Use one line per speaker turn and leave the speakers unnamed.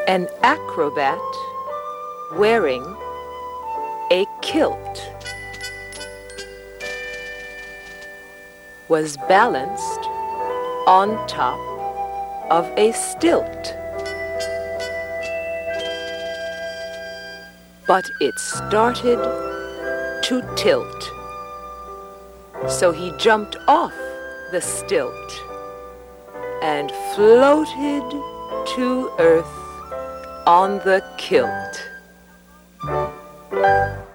An acrobat wearing a kilt was balanced on top of a stilt. But it started to tilt, so he jumped off the stilt and floated to earth on the kilt.